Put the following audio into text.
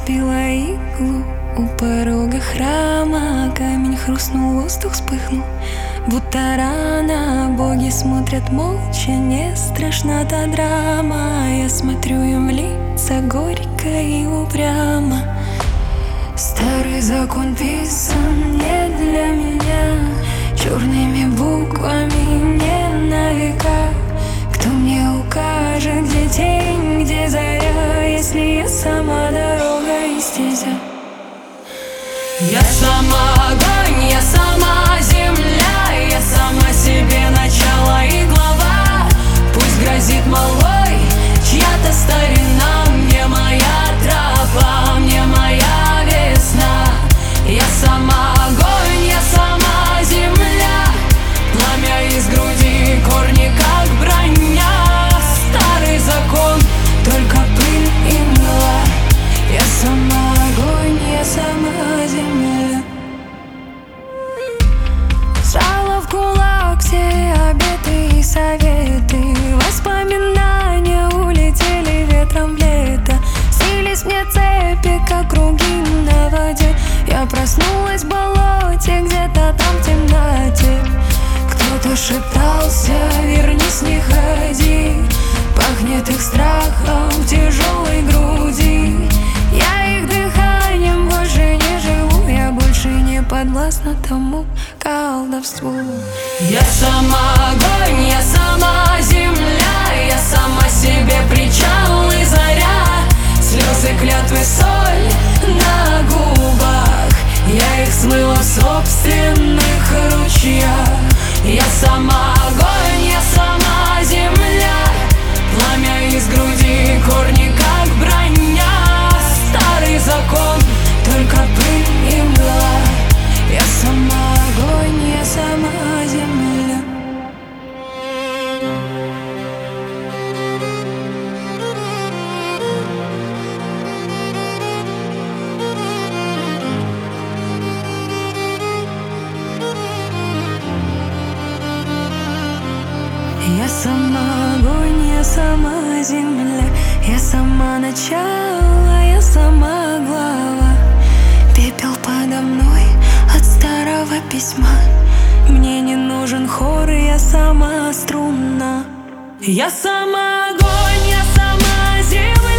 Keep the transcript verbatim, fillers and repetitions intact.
разбила иглу у порога храма. Камень хрустнул, воздух вспыхнул, будто рана. Боги смотрят молча, не страшна та драма. Я смотрю им в лица горько и упрямо. Старый закон писан не для меня, черными буквами не на века. Кто мне укажет, где тень, где заря, если я сама дорога и стезя? Я сама огонь, я сама земля, я сама себе начало и глава. Пусть грозит молвой чья-то старина, мне моя тропа, мне моя весна. Я сама огонь, я сама земля, пламя из груди, корни как броня. Старый закон, только пыль и мгла. Я сама огонь, я сама земля. Сжала в кулак все обеты и советы. Воспоминания улетели ветром в лето. Снились мне цепи, как круги на воде. Я проснулась в болоте, где-то там в темноте. Кто-то шептался: вернись, не ходи. Пахнет их страхом в тяжелой груди. Я их дыханием больше не живу, я больше не подвластна тому колдовству. Я сама огонь, я сама земля, я сама себе причал и заря. Слезы, клятвы, соль на губах, я их смыла в собственных ручьях. Я сама огонь, я сама земля, пламя из груди, корни как броня. Старый закон, только пыль и мгла. Я сама огонь, я сама земля. Я сама огонь, я сама земля. Я сама начало, я сама глава. Пепел подо мной от старого письма. Мне не нужен хор, я сама струна. Я сама огонь, я сама земля.